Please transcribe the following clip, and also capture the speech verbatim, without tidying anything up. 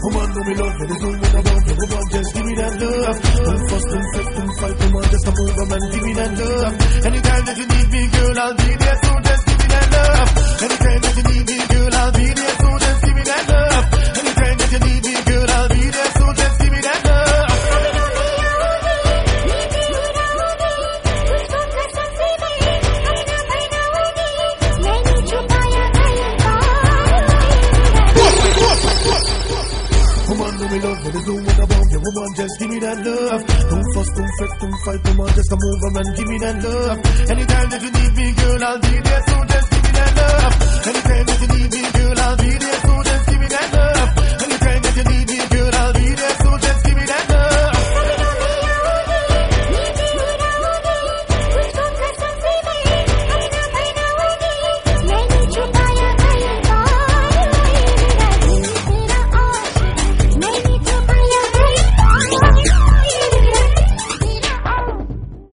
Woman, do me love you, the fool when I love you. Woman, just give me that love. Don't fuss, don't fret, don't fight. Woman, just come over and give me that love. Anytime that you need me, girl, I'll be there. So just give me that love. Anytime that you need me, girl, I'll be there. So just give me that love. Anytime that you need me, girl, I'll be there. So just give me that love. Woman, do me love you, the do what I want you. Woman, just give me that love. Don't fuss, don't fret, don't fight. Woman, just come over and give me that love. Anytime that you need me, girl, I'll be there. So just give me that love. Anytime that you need me, girl, I'll be there. So just give me that love.